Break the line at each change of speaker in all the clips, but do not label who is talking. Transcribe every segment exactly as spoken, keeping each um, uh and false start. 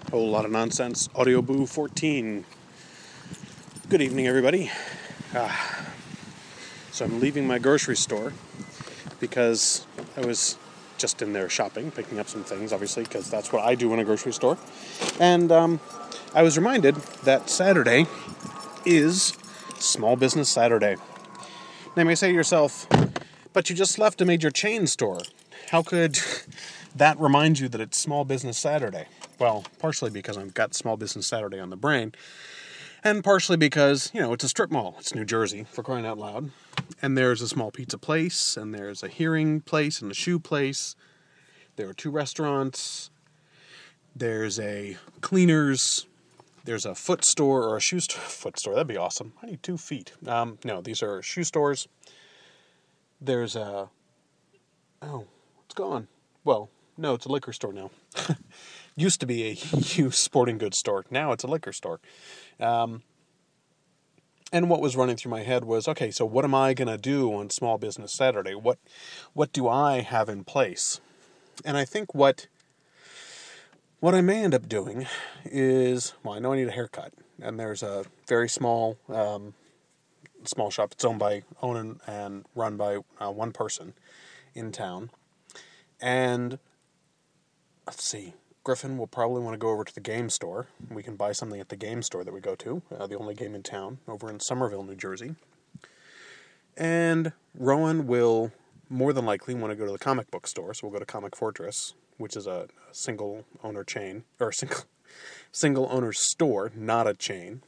Whole lot of nonsense. Audio Boo fourteen. Good evening, everybody. Ah, so I'm leaving my grocery store because I was just in there shopping, picking up some things, obviously, because that's what I do in a grocery store. And um, I was reminded that Saturday is Small Business Saturday. Now you may say to yourself, but you just left a major chain store. How could that remind you that it's Small Business Saturday? Well, partially because I've got Small Business Saturday on the brain, and partially because, you know, it's a strip mall. It's New Jersey, for crying out loud. And there's a small pizza place, and there's a hearing place, and a shoe place. There are two restaurants. There's a cleaners. There's a foot store, or a shoe store. Foot store, that'd be awesome. I need two feet. Um, no, these are shoe stores. There's a... Oh, it's gone. Well, no, it's a liquor store now. Used to be a huge sporting goods store. Now it's a liquor store. Um, and what was running through my head was, okay, so what am I going to do on Small Business Saturday? What what do I have in place? And I think what what I may end up doing is, well, I know I need a haircut. And there's a very small um, small shop. It's owned by, owned and run by uh, one person in town. And let's see. Griffin will probably want to go over to the game store. We can buy something at the game store that we go to, uh, the only game in town, over in Somerville, New Jersey. And Rowan will more than likely want to go to the comic book store, so we'll go to Comic Fortress, which is a, a single owner chain, or a single single owner store, not a chain.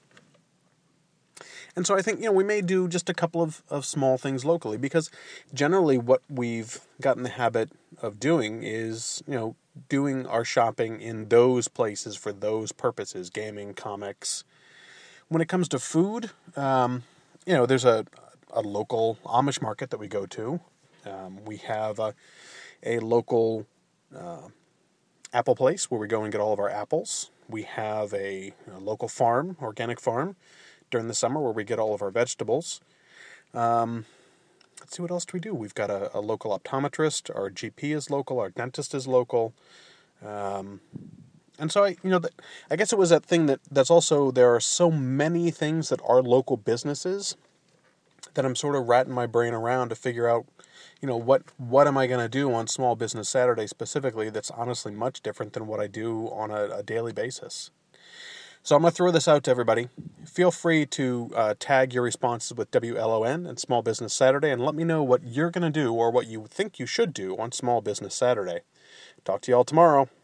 And so I think, you know, we may do just a couple of, of small things locally, because generally what we've gotten the habit of doing is, you know, doing our shopping in those places for those purposes, gaming, comics. When it comes to food, um, you know, there's a, a local Amish market that we go to. Um, we have a, a local uh, apple place where we go and get all of our apples. We have a, a local farm, organic farm, during the summer where we get all of our vegetables. Um, let's see, what else do we do? We've got a, a local optometrist. Our G P is local. Our dentist is local. Um, and so, I, you know, that, I guess it was that thing that that's also, there are so many things that are local businesses that I'm sort of ratting my brain around to figure out, you know, what, what am I going to do on Small Business Saturday specifically that's honestly much different than what I do on a, a daily basis. So I'm going to throw this out to everybody. Feel free to uh, tag your responses with W L O N and Small Business Saturday and let me know what you're going to do or what you think you should do on Small Business Saturday. Talk to you all tomorrow.